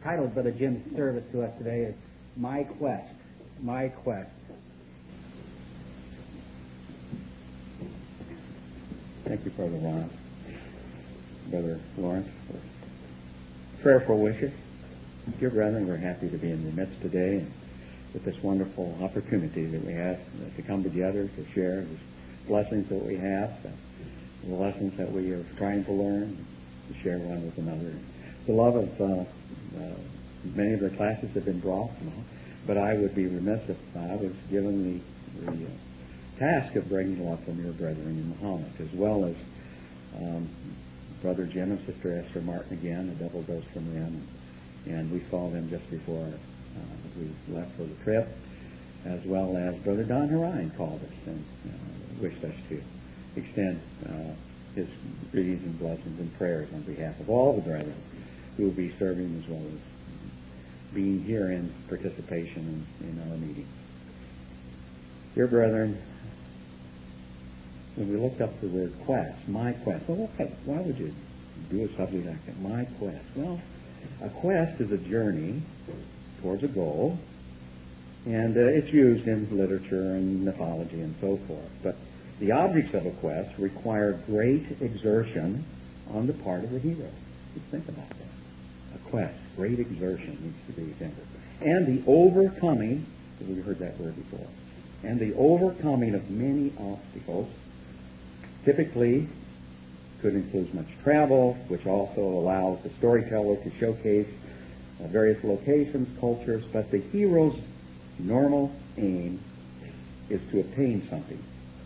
title of Brother Jim's service to us today is My Quest. My Quest. Thank you, Brother Ron, Brother Lawrence, for prayerful wishes. Dear brethren, we're happy to be in your midst today and with this wonderful opportunity that we have to come together to share the blessings that we have, the lessons that we are trying to learn, to share one with another. The love of many of the classes have been brought, but I would be remiss if I was given the task of bringing love from your brethren in Muhammad, as well as Brother Jim and Sister Esther Martin again, a double dose from them. And we saw them just before we left for the trip, as well as Brother Don Harine called us and wished us to extend his greetings and blessings and prayers on behalf of all the brethren who will be serving as well as being here in participation in our meeting. Dear brethren, when we looked up the word quest, my quest, well, why would you do a subject like that? My quest. Well, a quest is a journey towards a goal, and it's used in literature and mythology and so forth. But the objects of a quest require great exertion on the part of the hero. Just think about that. A quest, great exertion needs to be extended. And the overcoming, we heard that word before, and the overcoming of many obstacles typically could include much travel, which also allows the storyteller to showcase various locations, cultures, but the hero's normal aim is to obtain something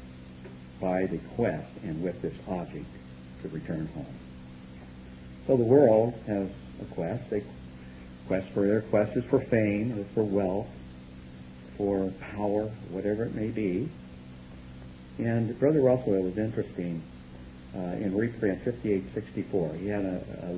by the quest and with this object to return home. So the world has a quest. They quest for their quest is for fame or for wealth, for power, whatever it may be. And Brother Russell, it was interesting, in Reprint 5864, he had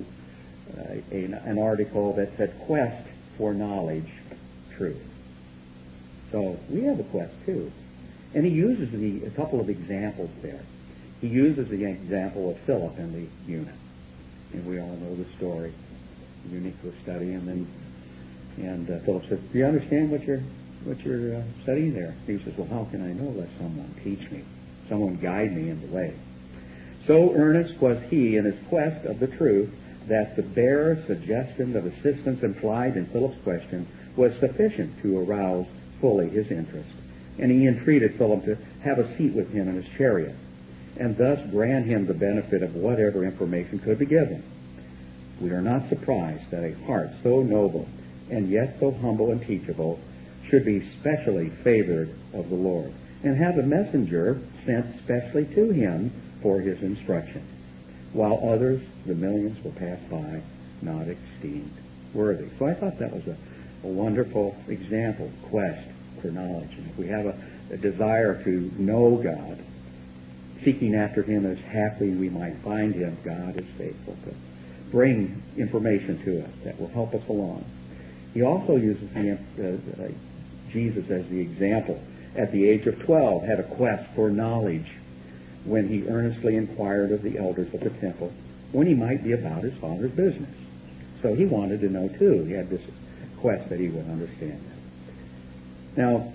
an article that said, Quest for Knowledge, Truth. So we have a quest too. And he uses a couple of examples there. He uses the example of Philip and the eunuch. And we all know the story. The eunuch was studying, and Philip says, do you understand what you're studying there? He says, well, how can I know? Let someone teach me. Someone guide me in the way. So earnest was he in his quest of the truth that the bare suggestion of assistance implied in Philip's question was sufficient to arouse fully his interest. And he entreated Philip to have a seat with him in his chariot, and thus grant him the benefit of whatever information could be given. We are not surprised that a heart so noble and yet so humble and teachable should be specially favored of the Lord, and have a messenger sent specially to him for his instruction, while others, the millions, will pass by, not esteemed worthy. So I thought that was a wonderful example, quest for knowledge. And if we have a desire to know God, seeking after him as haply we might find him, God is faithful to bring information to us that will help us along. He also uses Jesus as the example. At the age of 12, had a quest for knowledge when he earnestly inquired of the elders of the temple when he might be about his father's business. So he wanted to know too. He had this quest that he would understand. Now,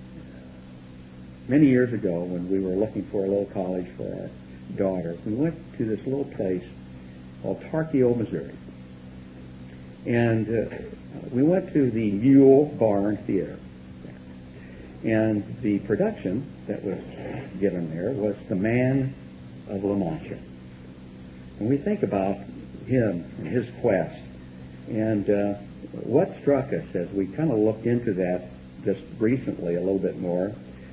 many years ago when we were looking for a little college for our daughter, we went to this little place called Tarkio, Missouri. And we went to the Mule Barn Theater. And the production that was given there was The Man of La Mancha. And we think about him and his quest. And what struck us as we kind of looked into that just recently a little bit more,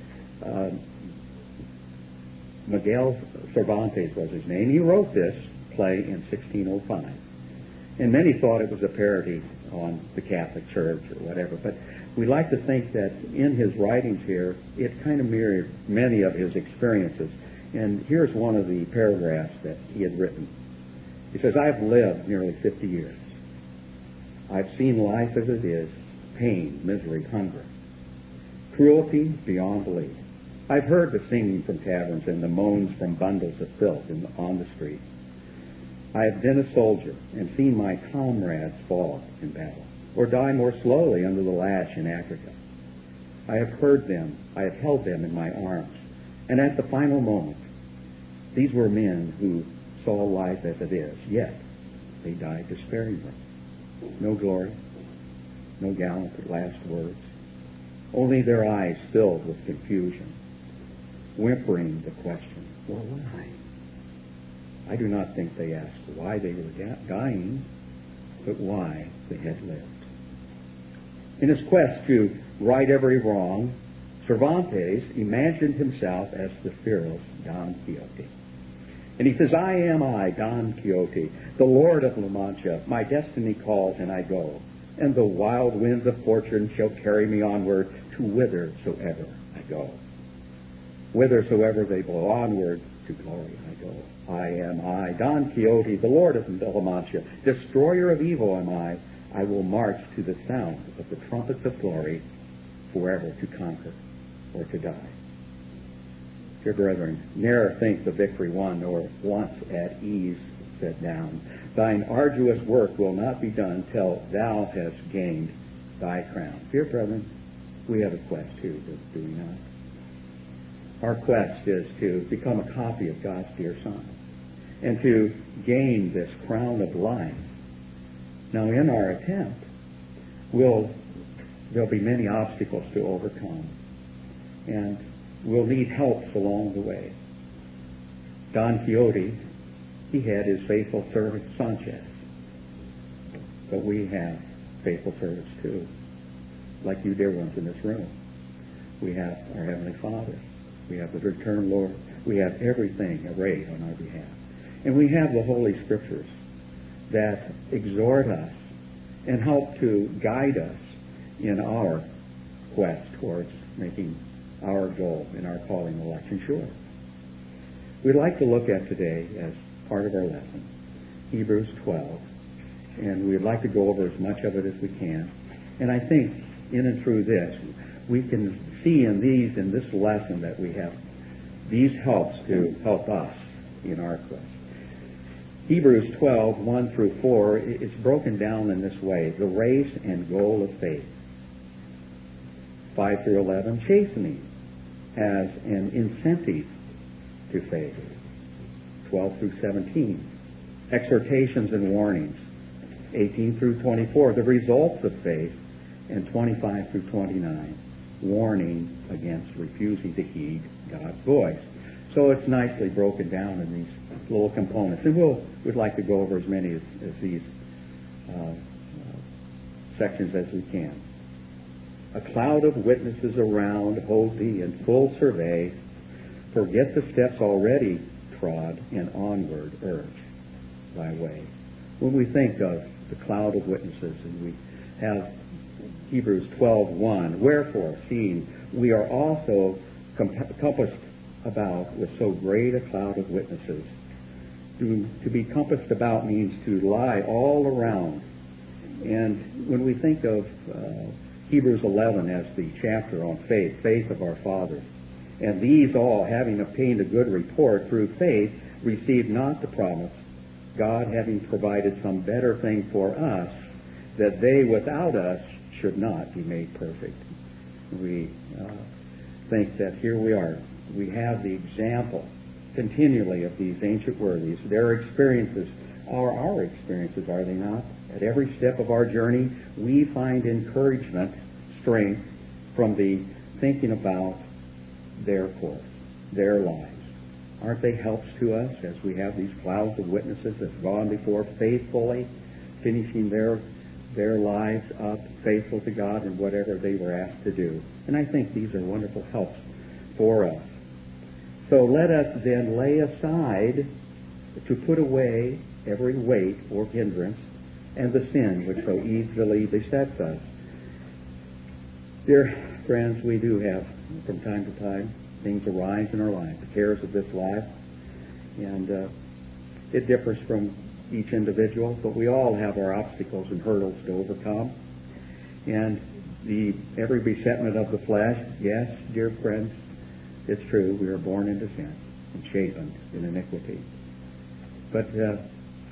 Miguel Cervantes was his name. He wrote this play in 1605. And many thought it was a parody on the Catholic Church or whatever, but we like to think that in his writings here, it kind of mirrored many of his experiences. And here's one of the paragraphs that he had written. He says, I've lived nearly 50 years. I've seen life as it is, pain, misery, hunger, cruelty beyond belief. I've heard the singing from taverns and the moans from bundles of filth on the street. I have been a soldier and seen my comrades fall in battle, or die more slowly under the lash in Africa. I have heard them, I have held them in my arms, and at the final moment, these were men who saw life as it is, yet they died despairingly. No glory, no gallant last words, only their eyes filled with confusion, whimpering the question, well, why? I do not think they asked why they were dying, but why they had lived. In his quest to right every wrong, Cervantes imagined himself as the fearless Don Quixote. And he says, I am I, Don Quixote, the Lord of La Mancha. My destiny calls and I go. And the wild winds of fortune shall carry me onward to whithersoever I go. Whithersoever they blow, onward to glory I go. I am I, Don Quixote, the Lord of La Mancha. Destroyer of evil am I. I will march to the sound of the trumpets of glory, forever to conquer or to die. Dear brethren, ne'er think the victory won, nor once at ease set down. Thine arduous work will not be done till thou hast gained thy crown. Dear brethren, we have a quest too, do we not? Our quest is to become a copy of God's dear Son and to gain this crown of life. Now, in our attempt, there'll be many obstacles to overcome, and we'll need helps along the way. Don Quixote, he had his faithful servant Sanchez, but we have faithful servants too, like you dear ones in this room. We have our Heavenly Father. We have the returned Lord. We have everything arrayed on our behalf. And we have the Holy Scriptures that exhort us and help to guide us in our quest towards making our goal in our calling election sure. We'd like to look at today, as part of our lesson, Hebrews 12, and we'd like to go over as much of it as we can. And I think in and through this, we can see in this lesson that we have these helps to help us in our quest. Hebrews 12, 1 through 4, is broken down in this way: the race and goal of faith. 5 through 11, chastening as an incentive to faith. 12 through 17, exhortations and warnings. 18 through 24, the results of faith. And 25 through 29, warning against refusing to heed God's voice. So it's nicely broken down in these little components. And we'd like to go over as many as these sections as we can. A cloud of witnesses around, hold thee in full survey. Forget the steps already trod, and onward urge thy way. When we think of the cloud of witnesses, and we have Hebrews 12:1, wherefore, seeing we are also compassed about with so great a cloud of witnesses. To be compassed about means to lie all around. And when we think of Hebrews 11 as the chapter on faith, faith of our fathers, and these all, having obtained a good report through faith, received not the promise, God having provided some better thing for us, that they without us should not be made perfect. We think that here we are. We have the example continually of these ancient worthies. Their experiences are our experiences, are they not? At every step of our journey, we find encouragement, strength from the thinking about their course, their lives. Aren't they helps to us as we have these clouds of witnesses that have gone before faithfully, finishing their lives up, faithful to God in whatever they were asked to do? And I think these are wonderful helps for us. So let us then lay aside to put away every weight or hindrance and the sin which so easily besets us. Dear friends, we do have, from time to time, things arise in our lives, the cares of this life, and it differs from each individual, but we all have our obstacles and hurdles to overcome. And every besetment of the flesh, yes, dear friends, it's true, we are born into sin and shapen in iniquity. But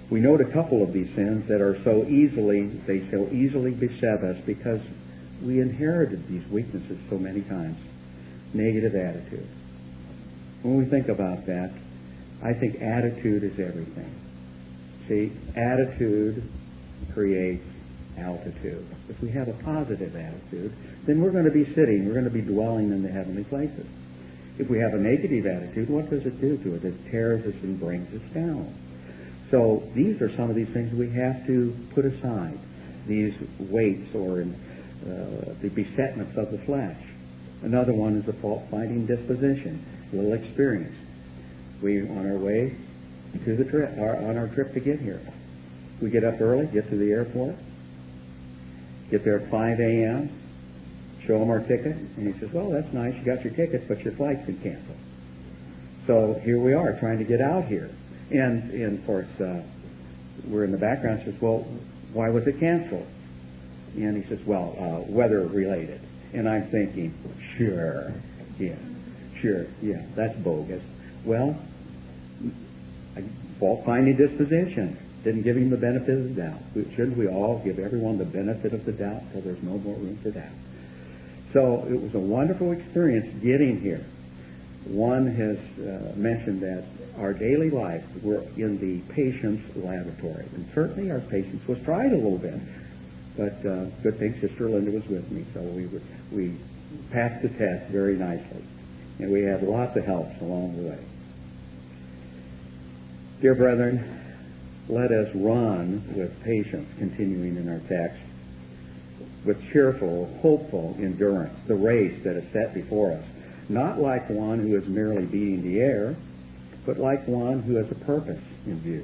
We note a couple of these sins that are so easily beset us because we inherited these weaknesses so many times. Negative attitude. When we think about that, I think attitude is everything. See, attitude creates altitude. If we have a positive attitude, then we're going to be we're going to be dwelling in the heavenly places. If we have a negative attitude, what does it do to us? It tears us and brings us down. So these are some of these things we have to put aside, these weights or the besetments of the flesh. Another one is a fault-finding disposition, a little experience. We, on our way to the trip, on our trip to get here, we get up early, get to the airport, get there at 5 a.m., show him our ticket, and he says, well, that's nice, you got your tickets, but your flight's been canceled. So here we are, trying to get out here. And of course, we're in the background, says, well, why was it canceled? And he says, well, weather-related. And I'm thinking, sure, yeah, that's bogus. Well, fault-finding disposition. Didn't give him the benefit of the doubt. Shouldn't we all give everyone the benefit of the doubt so there's no more room for doubt? So it was a wonderful experience getting here. One has mentioned that our daily life, we're in the patience laboratory. And certainly our patience was tried a little bit. But good thing Sister Linda was with me, so we passed the test very nicely. And we had lots of helps along the way. Dear brethren, let us run with patience, continuing in our text, with cheerful, hopeful endurance, the race that is set before us, not like one who is merely beating the air, but like one who has a purpose in view.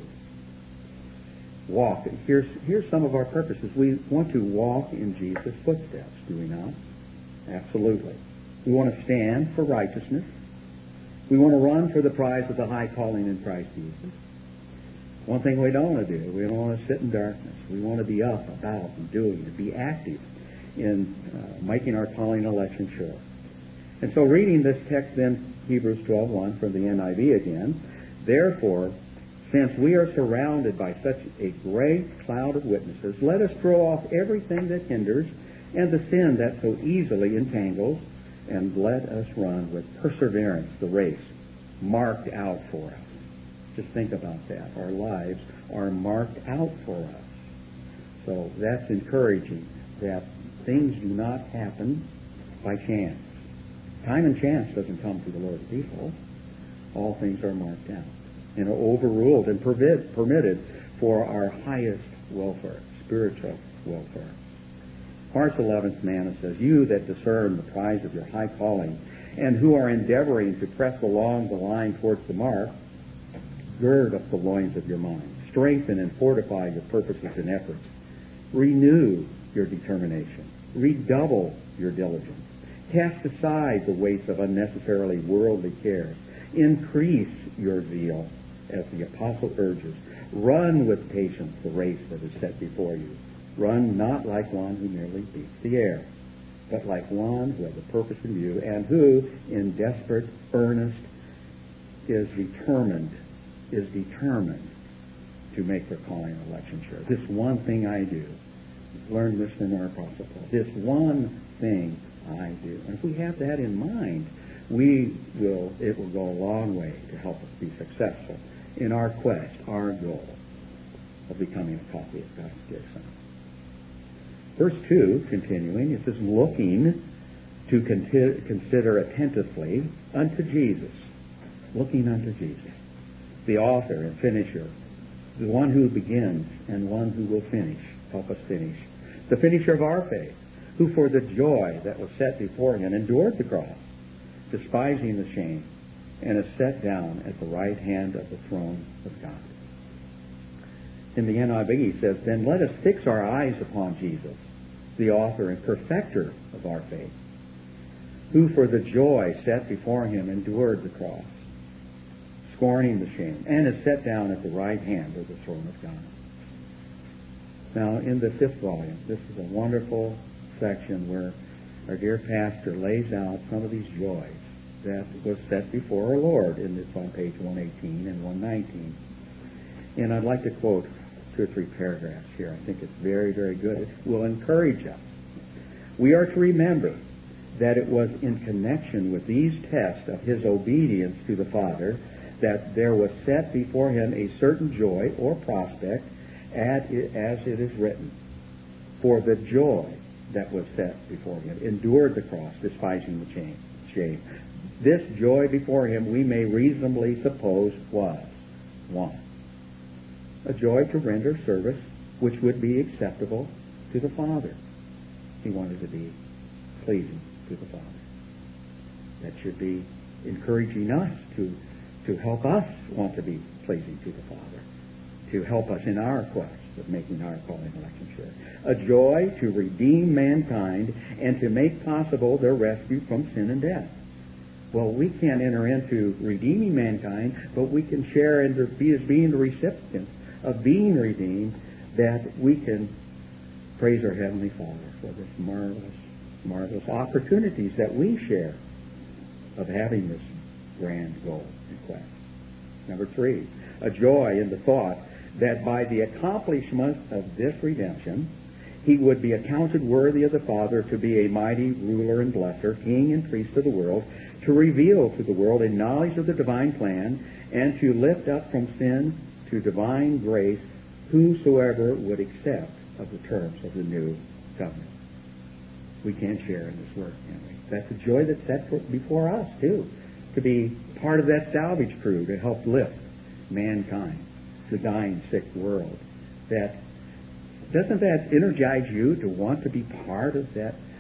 Walk. Here's some of our purposes. We want to walk in Jesus' footsteps, do we not? Absolutely. We want to stand for righteousness. We want to run for the prize of the high calling in Christ Jesus. One thing we don't want to do, we don't want to sit in darkness. We want to be up, about, and doing, and be active in making our calling election sure. And so reading this text then, Hebrews 12:1 from the NIV again, therefore, since we are surrounded by such a great cloud of witnesses, let us throw off everything that hinders and the sin that so easily entangles, and let us run with perseverance the race marked out for us. Just think about that. Our lives are marked out for us. So that's encouraging that things do not happen by chance. Time and chance doesn't come to the Lord's people. All things are marked out and are overruled and permitted for our highest welfare, spiritual welfare. Verse 11, Nana says, you that discern the prize of your high calling and who are endeavoring to press along the line towards the mark, gird up the loins of your mind. Strengthen and fortify your purposes and efforts. Renew your determination. Redouble your diligence. Cast aside the weights of unnecessarily worldly cares. Increase your zeal, as the apostle urges. Run with patience the race that is set before you. Run not like one who merely beats the air, but like one who has a purpose in view and who, in desperate earnest, is determined to make their calling election sure. This one thing I do. Learn this from our Apostle Paul. This one thing I do. And if we have that in mind, it will go a long way to help us be successful in our quest, our goal of becoming a copy of God's dear Son. Verse 2, continuing, it says, looking to consider attentively unto Jesus. Looking unto Jesus, the author and finisher, the one who begins and one who will finish, help us finish, the finisher of our faith, who for the joy that was set before him endured the cross, despising the shame, and is set down at the right hand of the throne of God. In the NIV he says, then let us fix our eyes upon Jesus, the author and perfecter of our faith, who for the joy set before him endured the cross, scorning the shame, and is set down at the right hand of the throne of God. Now, in the 5th volume, this is a wonderful section where our dear pastor lays out some of these joys that was set before our Lord. And it's on page 118 and 119. And I'd like to quote 2 or 3 paragraphs here. I think it's very, very good. It will encourage us. We are to remember that it was in connection with these tests of his obedience to the Father that there was set before him a certain joy or prospect, as it is written. For the joy that was set before him endured the cross, despising the shame. This joy before him we may reasonably suppose was 1. A joy to render service which would be acceptable to the Father. He wanted to be pleasing to the Father. That should be encouraging us to help us want to be pleasing to the Father, to help us in our quest of making our calling election sure. A joy to redeem mankind and to make possible their rescue from sin and death. Well, we can't enter into redeeming mankind, but we can share and be as being the recipients of being redeemed, that we can praise our Heavenly Father for this marvelous opportunities that we share of having this grand goal and quest. Number 3, a joy in the thought that by the accomplishment of this redemption, he would be accounted worthy of the Father to be a mighty ruler and blesser, king and priest of the world, to reveal to the world a knowledge of the divine plan, and to lift up from sin to divine grace whosoever would accept of the terms of the new covenant. We can share in this work, can't we? That's a joy that's set before us, too, to be part of that salvage crew to help lift mankind, the dying, sick world. Doesn't that energize you to want to be part of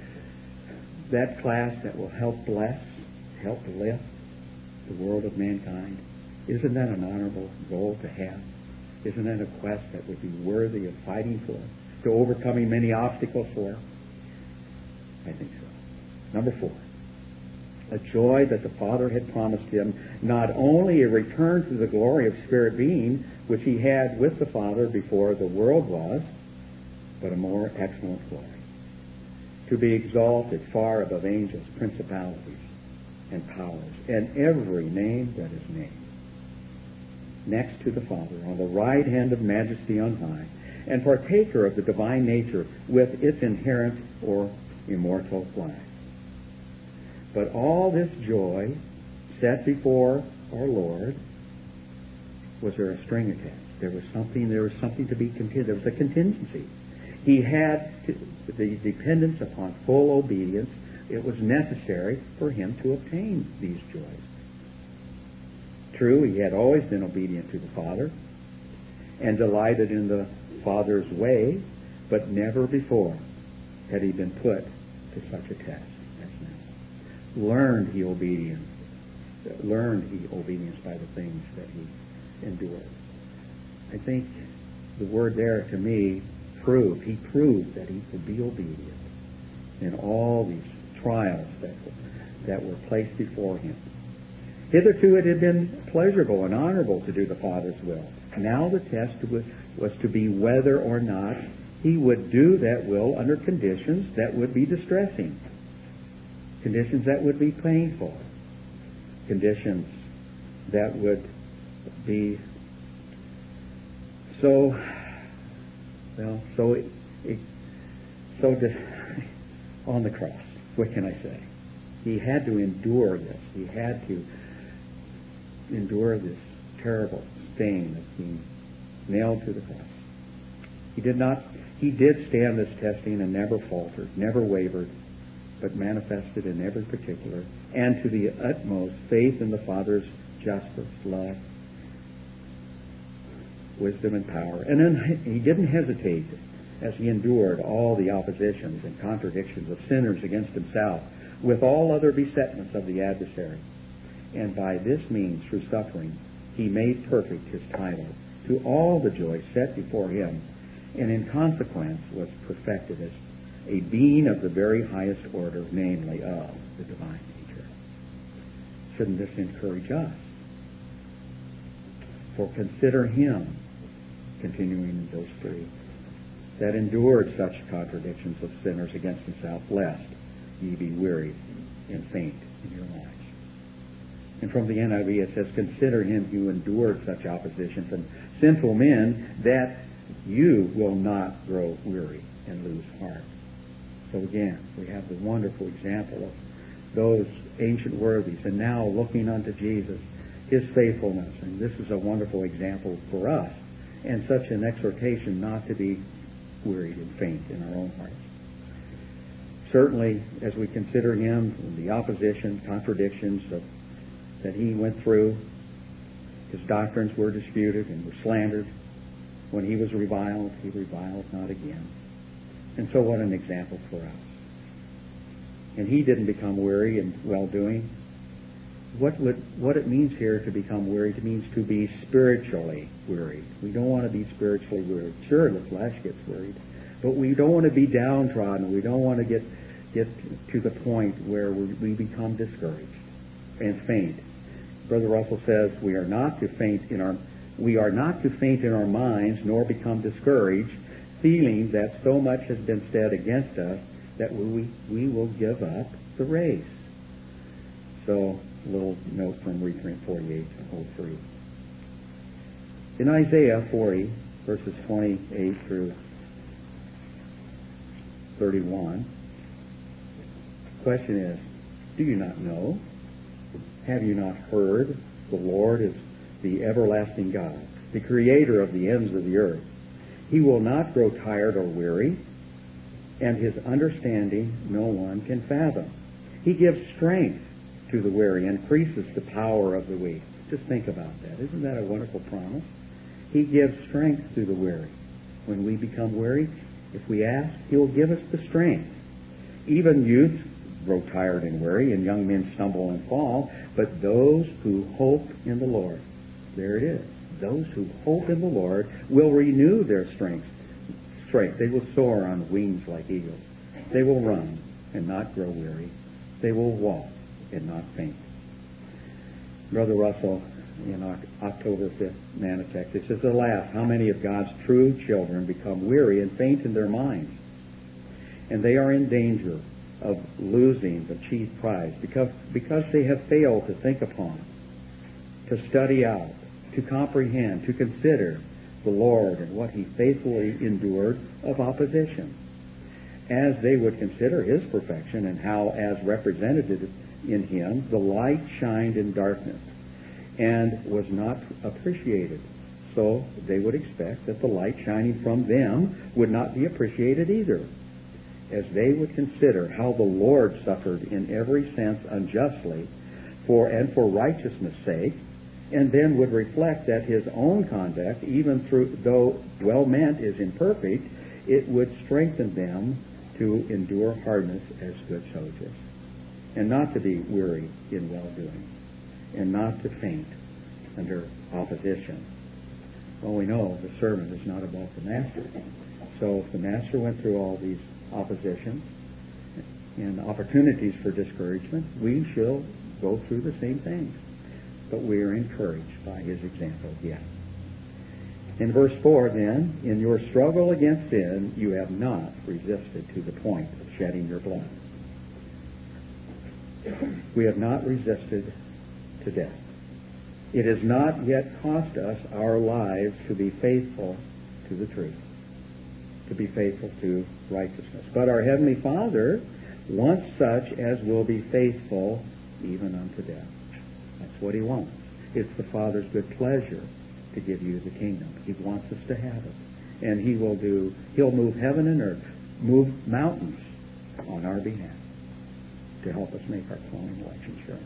that class that will help bless, help lift the world of mankind? Isn't that an honorable goal to have? Isn't that a quest that would be worthy of fighting for, to overcoming many obstacles for? I think so. Number 4, a joy that the Father had promised him not only a return to the glory of spirit being, which he had with the Father before the world was, but a more excellent glory, to be exalted far above angels, principalities, and powers, and every name that is named, next to the Father, on the right hand of majesty on high, and partaker of the divine nature with its inherent or immortal life. But all this joy set before our Lord, was there a string attached? There was something to be contingent. There was a contingency. He had the dependence upon full obedience. It was necessary for him to obtain these joys. True, he had always been obedient to the Father and delighted in the Father's way, but never before had he been put to such a test as now. Learned he obedience by the things that he endured. I think the word there to me he proved that he could be obedient in all these trials that were placed before him. Hitherto it had been pleasurable and honorable to do the Father's will. Now the test was to be whether or not he would do that will under conditions that would be distressing, conditions that would be painful, conditions that would be on the cross. What can I say? He had to endure this. He had to endure this terrible stain of being nailed to the cross. He did stand this testing and never faltered, never wavered, but manifested in every particular and to the utmost faith in the Father's justice, love, wisdom, and power. And then he didn't hesitate as he endured all the oppositions and contradictions of sinners against himself with all other besetments of the adversary. And by this means, through suffering, he made perfect his title to all the joy set before him, and in consequence was perfected as a being of the very highest order, namely of the divine nature. Shouldn't this encourage us? For consider him, continuing in verse 3, that endured such contradictions of sinners against himself, lest ye be wearied and faint in your lives. And from the NIV it says, consider him who endured such opposition from sinful men, that you will not grow weary and lose heart. So again, we have the wonderful example of those ancient worthies, and now looking unto Jesus, his faithfulness. And this is a wonderful example for us, and such an exhortation not to be wearied and faint in our own hearts. Certainly, as we consider him and the opposition, contradictions that he went through, his doctrines were disputed and were slandered. When he was reviled, he reviled not again. And so what an example for us. And he didn't become weary in well-doing. What it means here to become weary, it means to be spiritually wearied. We don't want to be spiritually wearied. Sure, the flesh gets wearied, but we don't want to be downtrodden. We don't want to get to the point where we become discouraged and faint. Brother Russell says we are not to faint in our minds, nor become discouraged, feeling that so much has been said against us that we will give up the race. So, a little note from reprint 4803. In Isaiah 40, verses 28 through 31, the question is, do you not know? Have you not heard? The Lord is the everlasting God, the creator of the ends of the earth. He will not grow tired or weary, and his understanding no one can fathom. He gives strength to the weary, increases the power of the weak. Just think about that. Isn't that a wonderful promise? He gives strength to the weary. When we become weary, if we ask, he'll give us the strength. Even youths grow tired and weary, and young men stumble and fall, but those who hope in the Lord, there it is, those who hope in the Lord will renew their strength. They will soar on wings like eagles. They will run and not grow weary. They will walk and not faint. Brother Russell, in October 5th, Manitex, it says, alas, how many of God's true children become weary and faint in their minds? And they are in danger of losing the chief prize because they have failed to think upon, to study out, to comprehend, to consider the Lord and what he faithfully endured of opposition. As they would consider his perfection and how, as represented in him, the light shined in darkness and was not appreciated. So they would expect that the light shining from them would not be appreciated either. As they would consider how the Lord suffered in every sense unjustly for righteousness' sake, and then would reflect that his own conduct, even though well meant, is imperfect, it would strengthen them to endure hardness as good soldiers, and not to be weary in well-doing, and not to faint under opposition. Well, we know the servant is not above the master. So if the master went through all these oppositions and opportunities for discouragement, we shall go through the same things. But we are encouraged by his example yet. In verse 4, then, in your struggle against sin, you have not resisted to the point of shedding your blood. We have not resisted to death. It has not yet cost us our lives to be faithful to the truth, to be faithful to righteousness. But our Heavenly Father wants such as will be faithful even unto death. That's what he wants. It's the Father's good pleasure to give you the kingdom. He wants us to have it. And he'll move heaven and earth, move mountains on our behalf to help us make our calling election sure.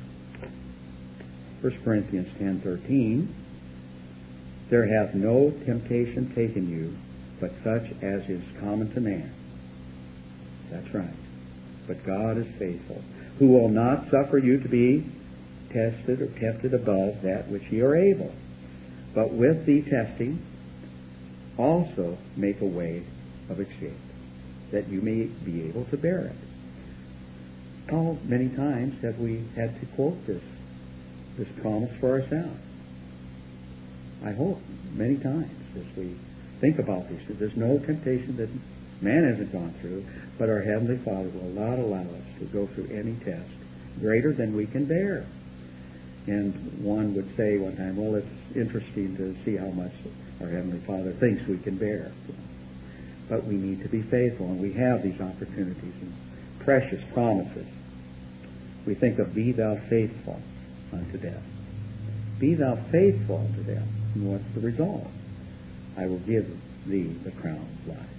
1 Corinthians 10:13, there hath no temptation taken you, but such as is common to man. That's right. But God is faithful, who will not suffer you to be tested or tempted above that which ye are able, but with the testing also make a way of escape, that you may be able to bear it. How many times have we had to quote this promise for ourselves? I hope many times as we think about these things. There's no temptation that man hasn't gone through, but our Heavenly Father will not allow us to go through any test greater than we can bear. And one would say one time, well, it's interesting to see how much our Heavenly Father thinks we can bear. But we need to be faithful, and we have these opportunities and precious promises. We think of, be thou faithful unto death. Be thou faithful unto death. And what's the result? I will give thee the crown of life.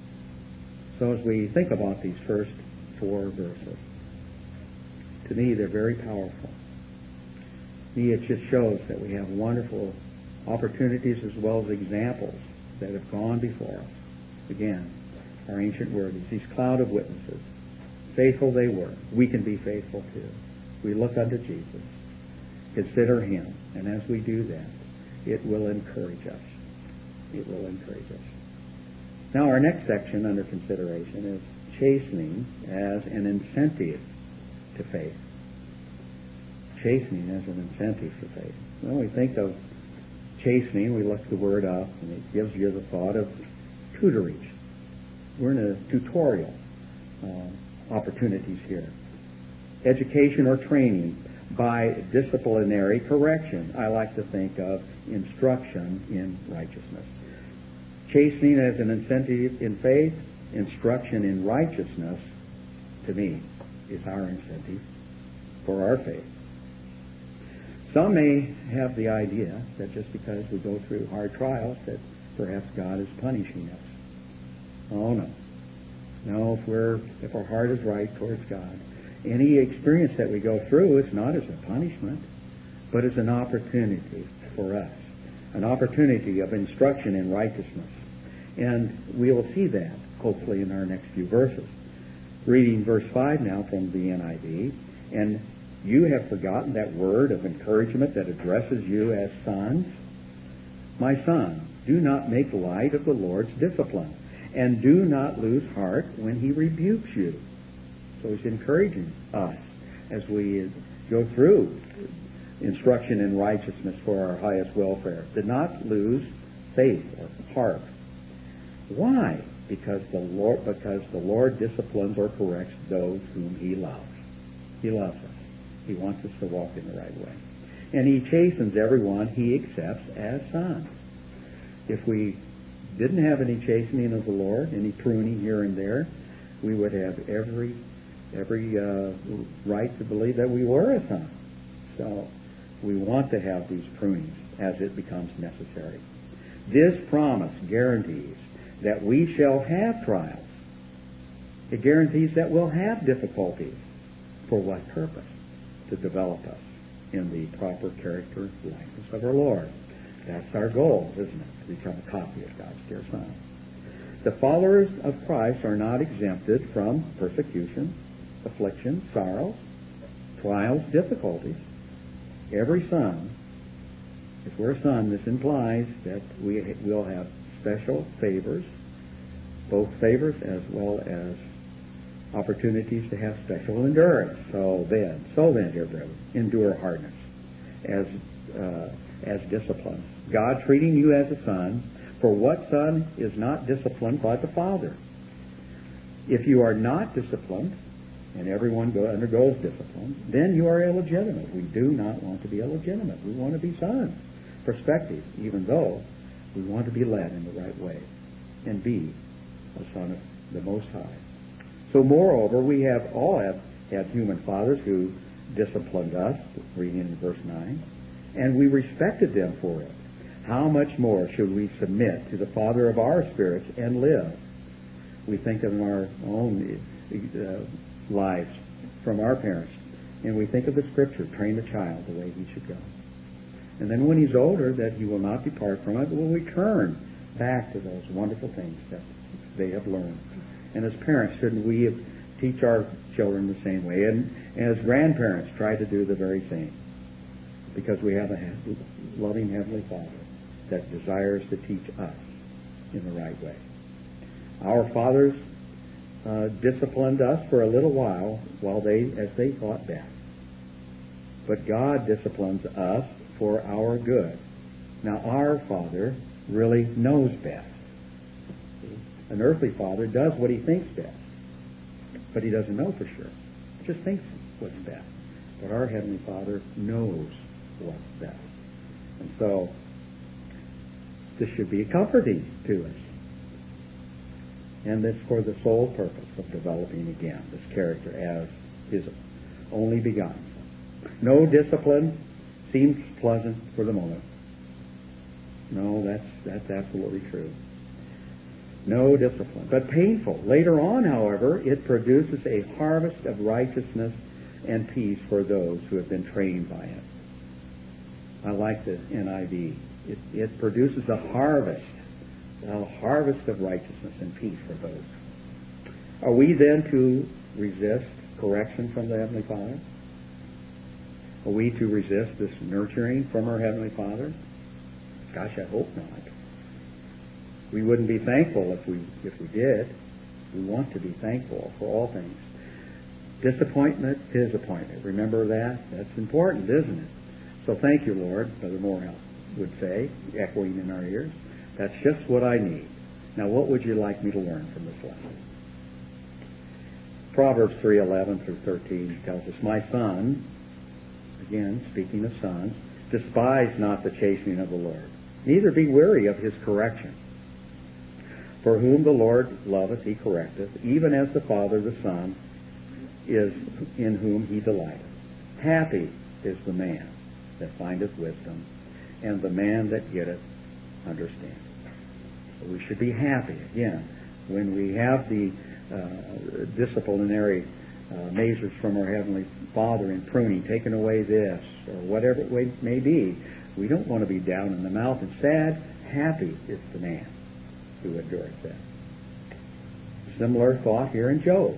So as we think about these first 4 verses, to me they're very powerful. To me it just shows that we have wonderful opportunities as well as examples that have gone before us. Again, our ancient worthies, these cloud of witnesses, faithful they were. We can be faithful too. We look unto Jesus, consider Him, and as we do that, it will encourage us. It will encourage us. Now our next section under consideration is chastening as an incentive to faith. Chastening as an incentive for faith. When we think of chastening, we look the word up, and it gives you the thought of tutorage. We're in a tutorial opportunities here. Education or training by disciplinary correction. I like to think of instruction in righteousness. Chastening as an incentive in faith, instruction in righteousness, to me, is our incentive for our faith. Some may have the idea that just because we go through hard trials that perhaps God is punishing us. Oh no. No, if our heart is right towards God, any experience that we go through is not as a punishment, but as an opportunity for us. An opportunity of instruction in righteousness. And we will see that, hopefully, in our next few verses. Reading verse 5 now from the NIV. And you have forgotten that word of encouragement that addresses you as sons. My son, do not make light of the Lord's discipline, and do not lose heart when He rebukes you. So He's encouraging us as we go through instruction in righteousness for our highest welfare. Do not lose faith or heart. Why? Because the Lord disciplines or corrects those whom He loves. He loves us. He wants us to walk in the right way. And He chastens everyone He accepts as sons. If we didn't have any chastening of the Lord, any pruning here and there, we would have every right to believe that we were a son. So we want to have these prunings as it becomes necessary. This promise guarantees that we shall have trials. It guarantees that we'll have difficulties. For what purpose? To develop us in the proper character likeness of our Lord. That's our goal, isn't it? To become a copy of God's dear Son. The followers of Christ are not exempted from persecution, affliction, sorrows, trials, difficulties. Every son, if we're a son, this implies that we will have special favors, both favors as well as opportunities to have special endurance. So then, dear brethren, endure hardness as discipline. God treating you as a son, for what son is not disciplined by the Father? If you are not disciplined, and everyone undergoes discipline, then you are illegitimate. We do not want to be illegitimate. We want to be sons, prospective, even though we want to be led in the right way and be a son of the Most High. So moreover, we have all had human fathers who disciplined us, reading in verse 9, and we respected them for it. How much more should we submit to the Father of our spirits and live? We think of our own lives from our parents, and we think of the Scripture, train the child the way he should go. And then when he's older, that he will not depart from it, will return back to those wonderful things that they have learned. And as parents, shouldn't we teach our children the same way? And as grandparents, try to do the very same. Because we have a loving Heavenly Father that desires to teach us in the right way. Our fathers disciplined us for a little while as they thought best. But God disciplines us for our good. Now, our Father really knows best. An earthly father does what he thinks best, but he doesn't know for sure. He just thinks what's best. But our Heavenly Father knows what's best. And so, this should be comforting to us. And it's for the sole purpose of developing again this character as His only begotten Son. No discipline seems pleasant for the moment. No, that's absolutely true. No discipline, but painful. Later on, however, it produces a harvest of righteousness and peace for those who have been trained by it. I like the NIV. It produces a harvest of righteousness and peace for those. Are we then to resist correction from the Heavenly Father? Are we to resist this nurturing from our Heavenly Father? Gosh, I hope not. We wouldn't be thankful if we did. We want to be thankful for all things. Disappointment is appointment. Remember that? That's important, isn't it? So thank you, Lord, Brother Morehouse would say, echoing in our ears. That's just what I need. Now, what would you like me to learn from this lesson? Proverbs 3:11 through 13 tells us, "My son," again, speaking of sons, "despise not the chastening of the Lord, neither be weary of His correction. For whom the Lord loveth, He correcteth, even as the Father the Son is in whom He delighteth. Happy is the man that findeth wisdom, and the man that getteth understanding." So we should be happy, again, when we have the disciplinary measures from our Heavenly Father in pruning, taking away this, or whatever it may be. We don't want to be down in the mouth and sad. Happy is the man who endures that. Similar thought here in Job,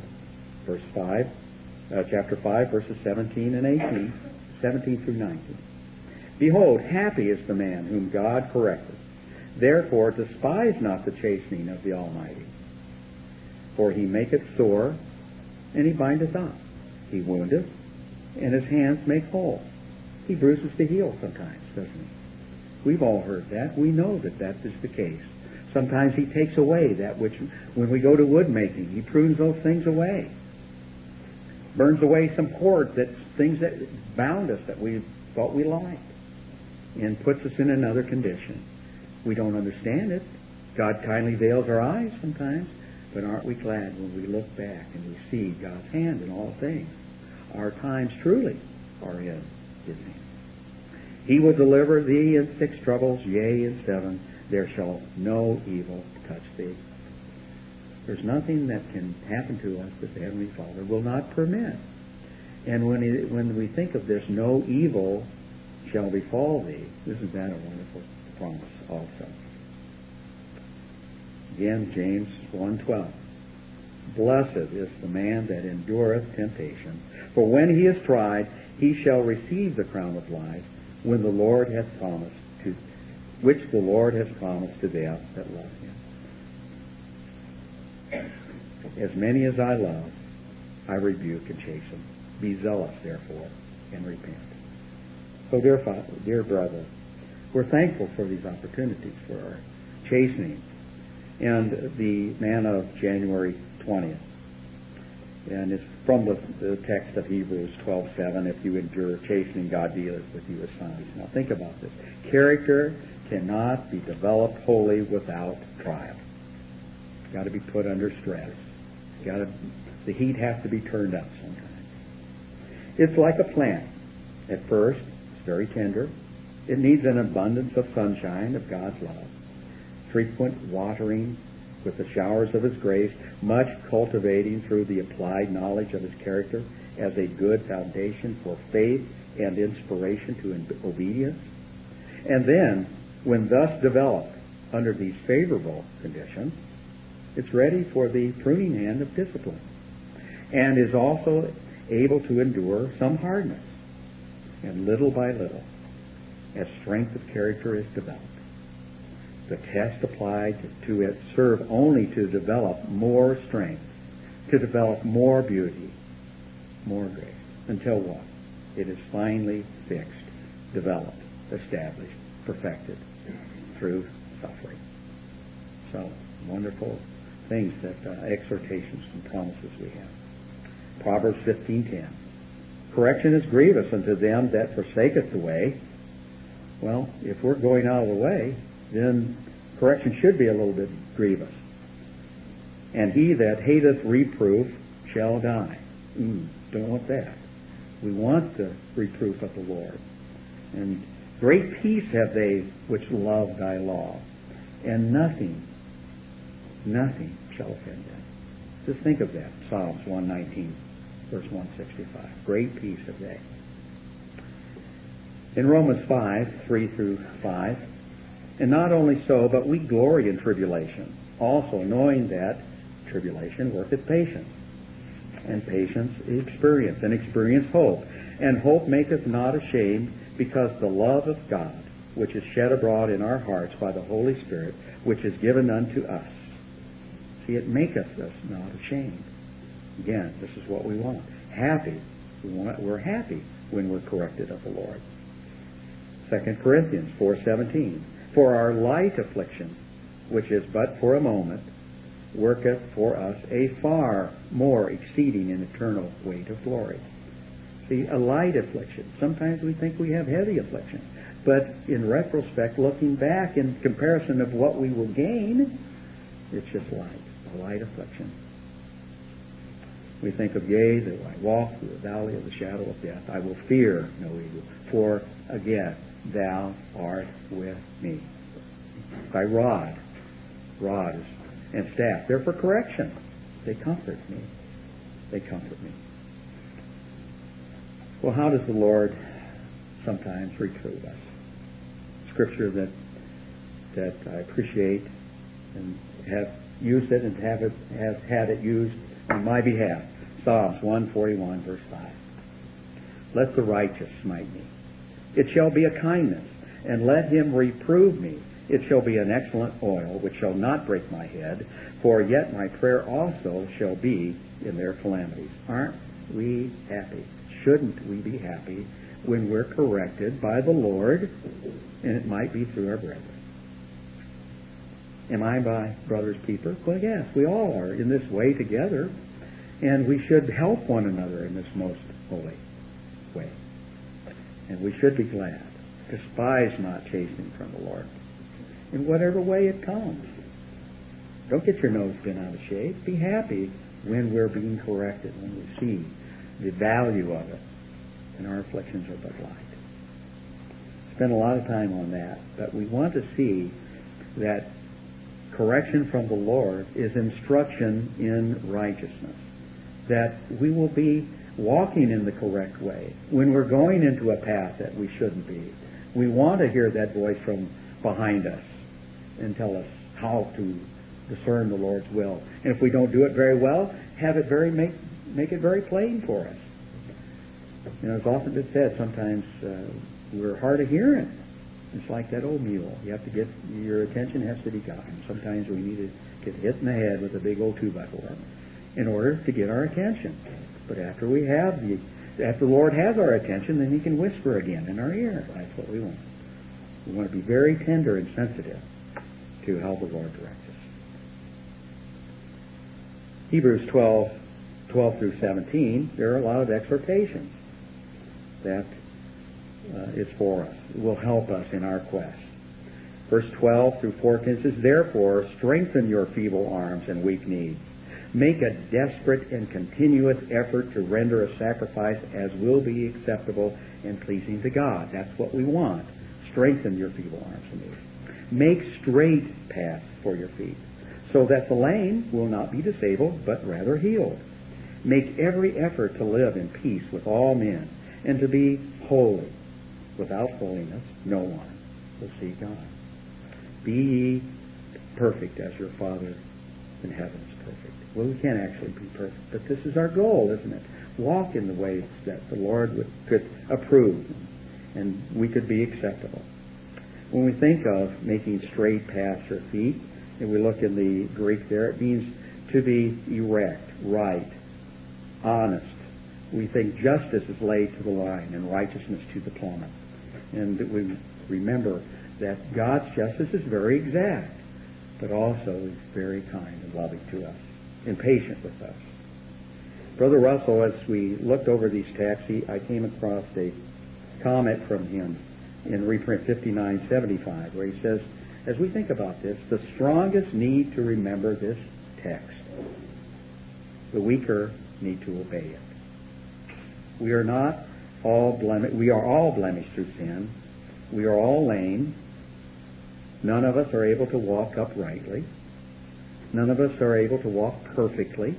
chapter 5, verses 17 and 18, 17 through 19. "Behold, happy is the man whom God correcteth. Therefore despise not the chastening of the Almighty. For He maketh sore, and He bindeth up. He woundeth, and His hands make whole. He bruises the heel sometimes, doesn't He?" We've all heard that. We know that is the case. Sometimes He takes away that which, when we go to wood making, He prunes those things away. Burns away some cords, things that bound us that we thought we liked, and puts us in another condition. We don't understand it. God kindly veils our eyes sometimes, but aren't we glad when we look back and we see God's hand in all things? Our times truly are in His hand. "He will deliver thee in 6 troubles, yea, in 7. There shall no evil touch thee." There's nothing that can happen to us that the Heavenly Father will not permit. And when we think of this, "no evil shall befall thee," isn't that a wonderful promise also? Again, James 1:12. "Blessed is the man that endureth temptation, for when he is tried, he shall receive the crown of life, which the Lord hath promised to them that love Him. As many as I love, I rebuke and chasten. Be zealous, therefore, and repent." So, dear brother, we're thankful for these opportunities for our chastening. And the manna of January 20th. And it's from the text of Hebrews 12:7. "If you endure chastening, God dealeth with you as sons." Now think about this. Character cannot be developed wholly without trial. It's got to be put under stress. The heat has to be turned up sometimes. It's like a plant. At first, it's very tender. It needs an abundance of sunshine of God's love, frequent watering with the showers of His grace, much cultivating through the applied knowledge of His character as a good foundation for faith and inspiration to obedience. And then, when thus developed under these favorable conditions, it's ready for the pruning hand of discipline, and is also able to endure some hardness. And little by little, as strength of character is developed, the test applied to it serve only to develop more strength, to develop more beauty, more grace, until what? It is finally fixed, developed, established, perfected through suffering. So, wonderful things that exhortations and promises we have. Proverbs 15:10. "Correction is grievous unto them that forsaketh the way, Well, if we're going out of the way, then correction should be a little bit grievous. And he that hateth reproof shall die. Don't want that. We want the reproof of the Lord. And great peace have they which love thy law, and nothing shall offend them. Just think of that. Psalms 119, verse 165. Great peace have they. In Romans 5, 3 through 5, and not only so, but we glory in tribulation, also knowing that tribulation worketh patience, and patience experience, and experience hope. And hope maketh not ashamed, because the love of God, which is shed abroad in our hearts by the Holy Spirit, which is given unto us. See, it maketh us not ashamed. Again, this is what we want. Happy. We're happy when we're corrected of the Lord. 2 Corinthians 4:17. For our light affliction, which is but for a moment, worketh for us a far more exceeding and eternal weight of glory. See, a light affliction. Sometimes we think we have heavy affliction. But in retrospect, looking back in comparison of what we will gain, it's just light. A light affliction. We think of, yea, though I walk through the valley of the shadow of death, I will fear no evil. For again, thou art with me. Thy rod and staff, they're for correction. They comfort me. They comfort me. Well, how does the Lord sometimes reprove us? Scripture that I appreciate and have used it and have had it used on my behalf. Psalms 141, verse 5. Let the righteous smite me. It shall be a kindness, and let him reprove me. It shall be an excellent oil, which shall not break my head, for yet my prayer also shall be in their calamities. Aren't we happy? Shouldn't we be happy when we're corrected by the Lord, and it might be through our brethren? Am I by brother's keeper? Well, yes, we all are in this way together, and we should help one another in this most holy way. And we should be glad. Despise not chastening from the Lord, in whatever way it comes. Don't get your nose bent out of shape. Be happy when we're being corrected, when we see the value of it, and our afflictions are but light. Spend a lot of time on that, but we want to see that correction from the Lord is instruction in righteousness, that we will be walking in the correct way when we're going into a path that we shouldn't be. We want to hear that voice from behind us and tell us how to discern the Lord's will. And if we don't do it very well, have it make it very plain for us. You know, it's often been said, sometimes we're hard of hearing. It's like that old mule. You have to get, your attention has to be gotten. Sometimes we need to get hit in the head with a big old 2x4 in order to get our attention. But after the Lord has our attention, then He can whisper again in our ear. That's what we want. We want to be very tender and sensitive to how the Lord directs us. Hebrews 12 through 17, there are a lot of exhortations that is for us. It will help us in our quest. Verse 12 through 14 says, Therefore, strengthen your feeble arms and weak knees. Make a desperate and continuous effort to render a sacrifice as will be acceptable and pleasing to God. That's what we want. Strengthen your feeble arms and knees. Make straight paths for your feet, so that the lame will not be disabled, but rather healed. Make every effort to live in peace with all men, and to be holy. Without holiness, no one will see God. Be ye perfect as your Father in heaven is perfect. Well, we can't actually be perfect, but this is our goal, isn't it? Walk in the ways that the Lord could approve, and we could be acceptable. When we think of making straight paths for feet, and we look in the Greek there, it means to be erect, right, honest. We think justice is laid to the line and righteousness to the plummet. And we remember that God's justice is very exact, but also is very kind and loving to us and patient with us. Brother Russell, as we looked over these texts, I came across a comment from him in reprint 5975, where he says, as we think about this, the strongest need to remember this text. The weaker need to obey it. We are all blemished through sin. We are all lame. None of us are able to walk uprightly. None of us are able to walk perfectly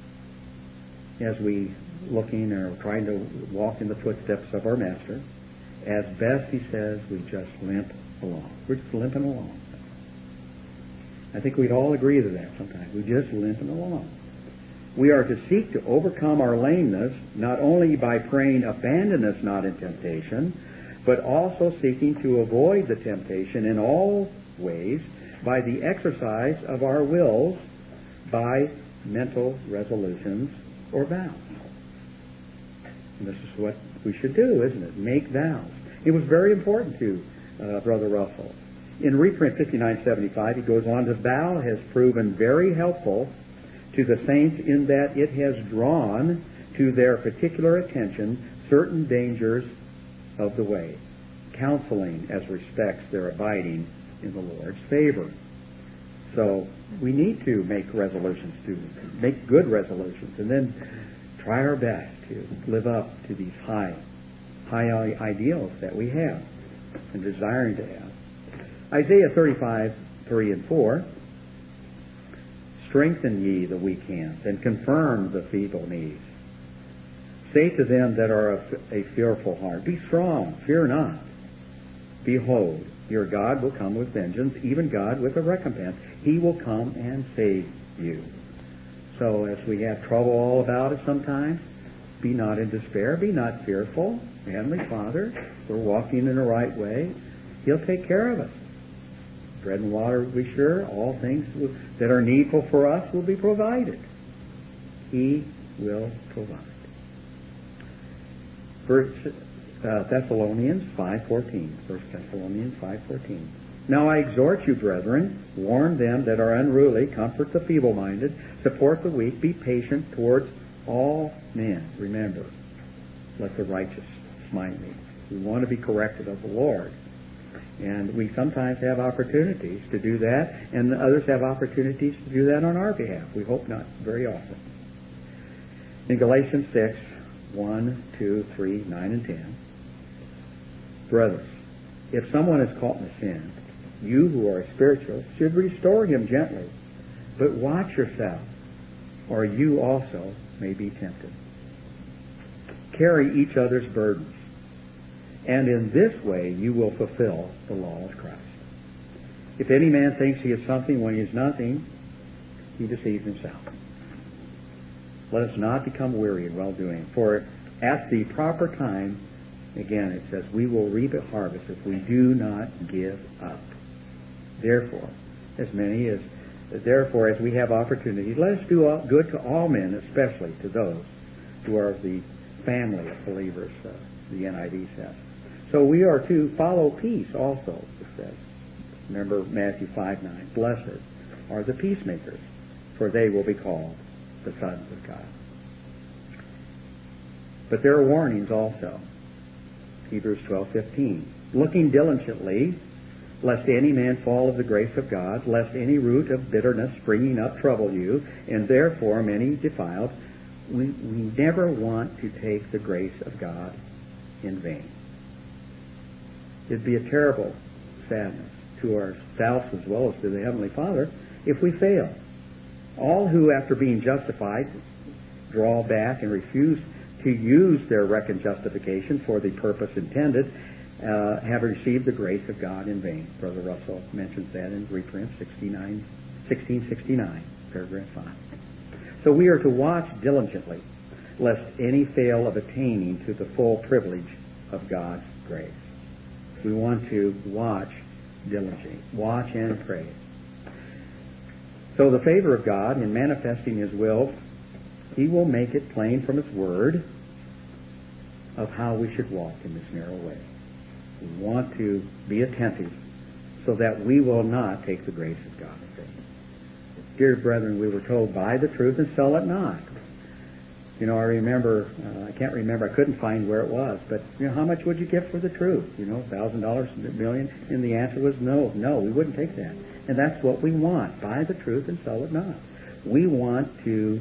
as we looking or trying to walk in the footsteps of our Master. As best, he says, we just limp along. We're just limping along. I think we'd all agree to that sometimes. We're just limping along. We are to seek to overcome our lameness, not only by praying, abandon us not in temptation, but also seeking to avoid the temptation in all ways by the exercise of our wills, by mental resolutions or vows. And this is what we should do, isn't it? Make vows. It was very important to Brother Russell. In reprint 5975, he goes on to, vow has proven very helpful to the saints in that it has drawn to their particular attention certain dangers of the way, counseling as respects their abiding in the Lord's favor. So we need to make resolutions, to make good resolutions, and then try our best to live up to these high ideals that we have and desiring to have. Isaiah 35, 3 and 4, strengthen ye the weak hands, and confirm the feeble knees. Say to them that are of a fearful heart, be strong, fear not. Behold, your God will come with vengeance, even God with a recompense. He will come and save you. So as we have trouble all about us sometimes, be not in despair, be not fearful. Heavenly Father, we're walking in the right way. He'll take care of us. Bread and water will be sure. All things that are needful for us will be provided. He will provide. First Thessalonians 5:14. 1 Thessalonians 5:14. Now I exhort you, brethren, warn them that are unruly, comfort the feeble-minded, support the weak, be patient towards all men. Remember, let the righteous smite me. We want to be corrected of the Lord. And we sometimes have opportunities to do that, and others have opportunities to do that on our behalf. We hope not very often. In Galatians 6, 1, 2, 3, 9, and 10, brothers, if someone is caught in a sin, you who are spiritual should restore him gently, but watch yourself, or you also may be tempted. Carry each other's burdens, and in this way you will fulfill the law of Christ. If any man thinks he is something when he is nothing, he deceives himself. Let us not become weary in well-doing, for at the proper time, again it says, we will reap a harvest if we do not give up. Therefore, as we have opportunity, let us do good to all men, especially to those who are of the family of believers, the NIV says. So we are to follow peace also, it says. Remember Matthew 5:9. Blessed are the peacemakers, for they will be called the sons of God. But there are warnings also. Hebrews 12:15. Looking diligently, lest any man fall of the grace of God, lest any root of bitterness springing up trouble you, and therefore many defiled. We never want to take the grace of God in vain. It'd be a terrible sadness to ourselves as well as to the Heavenly Father if we fail. All who, after being justified, draw back and refuse to use their reckoned justification for the purpose intended, have received the grace of God in vain. Brother Russell mentions that in reprint 1669, paragraph 5. So we are to watch diligently, lest any fail of attaining to the full privilege of God's grace. We want to watch diligently, watch and pray. So the favor of God in manifesting His will, He will make it plain from His Word of how we should walk in this narrow way. We want to be attentive so that we will not take the grace of God in vain. Dear brethren, we were told, buy the truth and sell it not. I remember, I can't remember, I couldn't find where it was, but, how much would you give for the truth? $1,000, $1 million? And the answer was no, we wouldn't take that. And that's what we want. Buy the truth and sell it not. We want to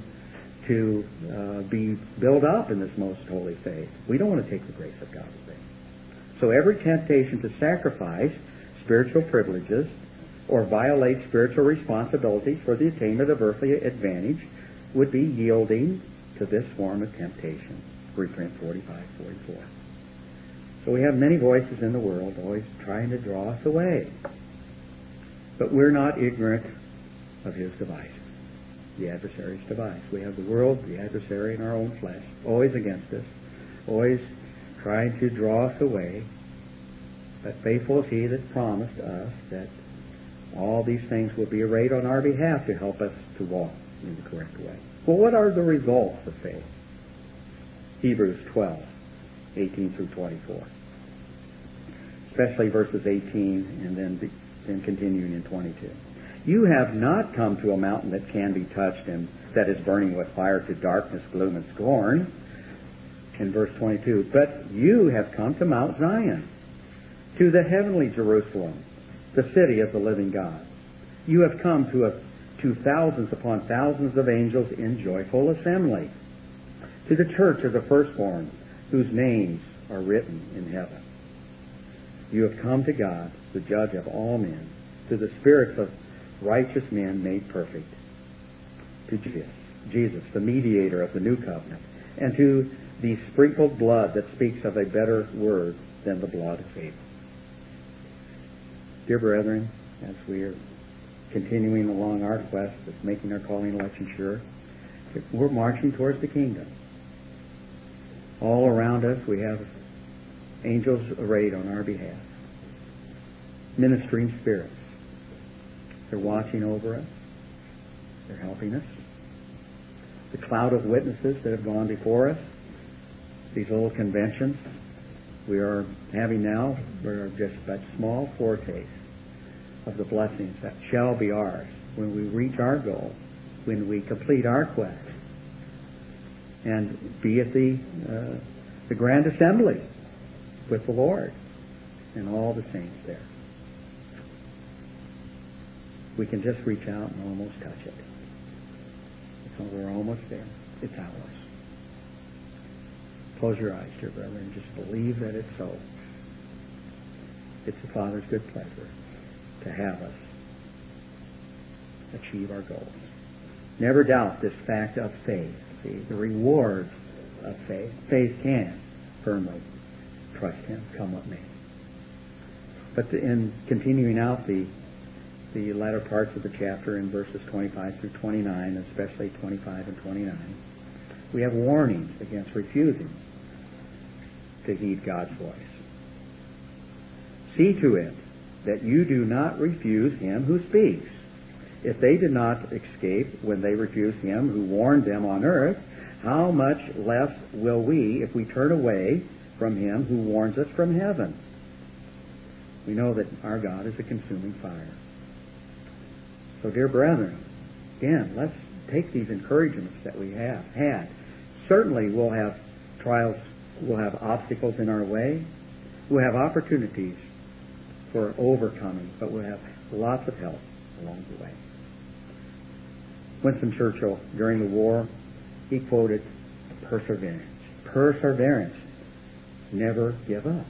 be built up in this most holy faith. We don't want to take the grace of God away. So every temptation to sacrifice spiritual privileges or violate spiritual responsibilities for the attainment of earthly advantage would be yielding to this form of temptation. Reprint 45:44. So we have many voices in the world always trying to draw us away. But we're not ignorant of his device, the adversary's device. We have the world, the adversary, and our own flesh, always against us, always trying to draw us away. But faithful is he that promised us that all these things will be arrayed on our behalf to help us to walk in the correct way. Well, what are the results of faith? Hebrews 12:18 through 24. Especially verses 18 and then continuing in 22. You have not come to a mountain that can be touched and that is burning with fire, to darkness, gloom, and scorn. In verse 22, but you have come to Mount Zion, to the heavenly Jerusalem, the city of the living God. You have come to thousands upon thousands of angels in joyful assembly, to the church of the firstborn, whose names are written in heaven. You have come to God, the judge of all men, to the spirits of righteous men made perfect, to Jesus, the mediator of the new covenant, and to the sprinkled blood that speaks of a better word than the blood of Abel. Dear brethren, as we are continuing along our quest of making our calling election sure, we're marching towards the kingdom. All around us we have angels arrayed on our behalf, ministering spirits. They're watching over us. They're helping us. The cloud of witnesses that have gone before us, these little conventions we are having now, are just but small foretastes of the blessings that shall be ours when we reach our goal, when we complete our quest, and be at the grand assembly with the Lord and all the saints there. We can just reach out and almost touch it. So we're almost there. It's ours. Close your eyes, dear brother, and just believe that it's so. It's the Father's good pleasure to have us achieve our goals. Never doubt this fact of faith. See, the rewards of faith. Faith can firmly trust Him, come what may. But in continuing out the latter parts of the chapter in verses 25 through 29, especially 25 and 29, we have warnings against refusing to heed God's voice. See to it that you do not refuse Him who speaks. If they did not escape when they refused Him who warned them on earth, how much less will we if we turn away from Him who warns us from heaven? We know that our God is a consuming fire. So, dear brethren, again, let's take these encouragements that we have had. Certainly we'll have trials, we'll have obstacles in our way, we'll have opportunities for overcoming, but we'll have lots of help along the way. Winston Churchill, during the war, he quoted perseverance. Perseverance. Never give up.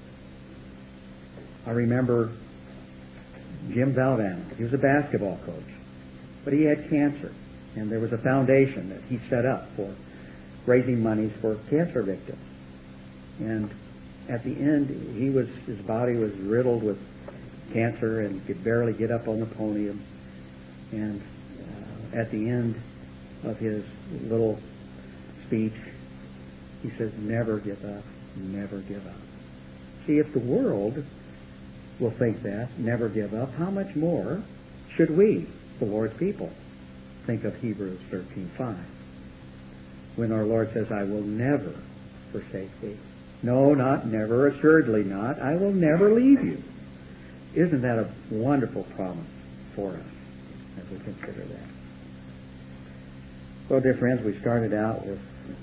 I remember Jim Valvano. He was a basketball coach, but he had cancer, and there was a foundation that he set up for raising monies for cancer victims. And at the end, his body was riddled with cancer and could barely get up on the podium. And at the end of his little speech, he says, "Never give up, never give up." See, if the world will think that, never give up, how much more should we, the Lord's people, think of Hebrews 13:5, when our Lord says, "I will never forsake thee." No, not never, assuredly not. I will never leave you. Isn't that a wonderful promise for us as we consider that? Well, dear friends, we started out with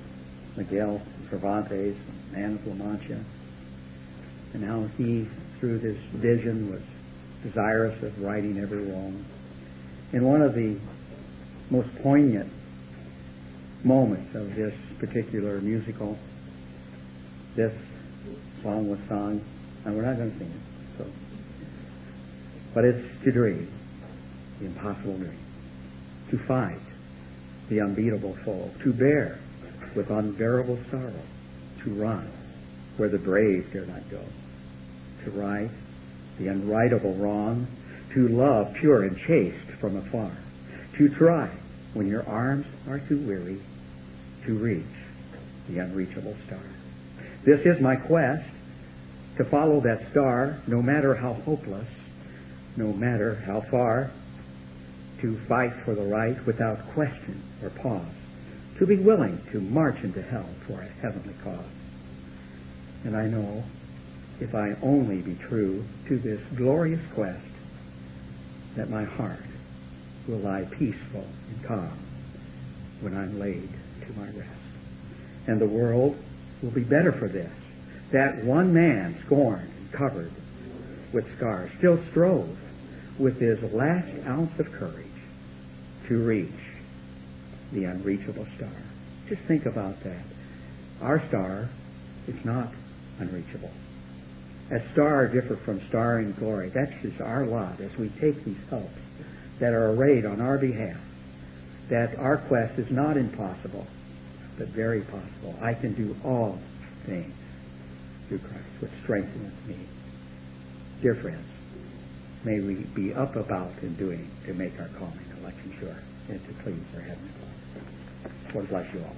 Miguel Cervantes, man of La Mancha, and how he, through this vision, was desirous of righting every wrong. In one of the most poignant moments of this particular musical, this song was sung, and we're not going to sing it, so. But it's to dream, the impossible dream, to fight the unbeatable foe, to bear with unbearable sorrow, to run where the brave dare not go, to right the unrightable wrong, to love pure and chaste from afar, to try when your arms are too weary, to reach the unreachable star. This is my quest, to follow that star, no matter how hopeless, no matter how far, to fight for the right without question or pause, to be willing to march into hell for a heavenly cause. And I know, if I only be true to this glorious quest, that my heart will lie peaceful and calm when I'm laid to my rest. And the world will be better for this, that one man, scorned and covered with scars, still strove with his last ounce of courage to reach the unreachable star. Just think about that. Our star is not unreachable. As star differ from star in glory, that's just our lot as we take these helps that are arrayed on our behalf, that our quest is not impossible, but very possible. I can do all things through Christ, which strengtheneth me. Dear friends, may we be up about and doing to make our calling election sure and to please our Heavenly Father. Lord bless you all.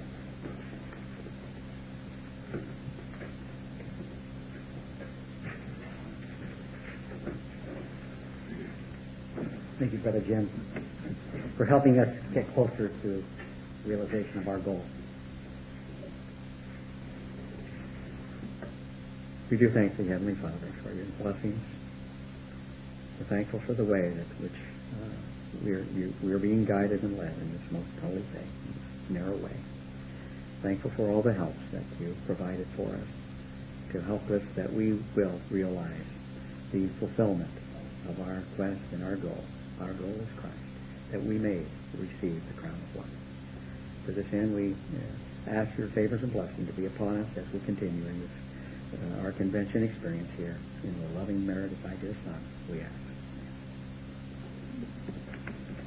Thank you, Brother Jim, for helping us get closer to realization of our goal. We do thank the Heavenly Father for your blessings. We're thankful for the way that which we're being guided and led in this most holy faith, in this narrow way. Thankful for all the helps that you provided for us to help us that we will realize the fulfillment of our quest and our goal. Our goal is Christ, that we may receive the crown of life. To this end, we ask your favors and blessing to be upon us as we continue in this, our convention experience here. In the loving merit of thy dear Son, we ask.